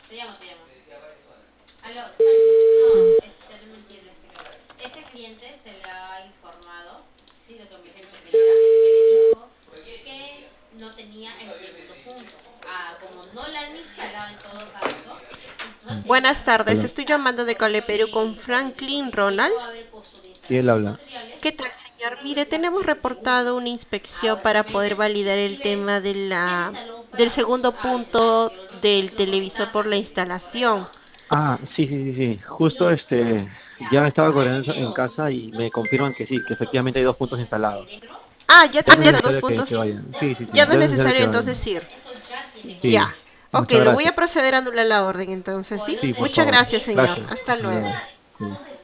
Te llamo, te llamo. Aló, no, es mentira. Este cliente se le ha informado, sí, de que me dijo que no tenía el segundo punto. Ah, como no la han instalado en todo caso, no Buenas tenía tardes, Hola, estoy llamando de Coleperú con Franklin Ronald. sí, él habla. ¿Qué tal, señor? Mire, tenemos reportado una inspección para poder validar el tema de del segundo punto del televisor por la instalación. Ah, sí, sí, sí, sí. Justo ya estaba corriendo en casa y me confirman que sí, que efectivamente hay dos puntos instalados. Ah, ya Ya no tiene es los dos necesario puntos. que vayan. Sí, sí, Ya sí, no es ya no es necesario necesario que entonces vayan. ir. Sí, Ya. Ok, muchas le voy a gracias. proceder a anular la orden entonces, ¿sí? Sí, por Muchas favor. gracias, señor. Gracias. Hasta Hasta luego. luego. Sí.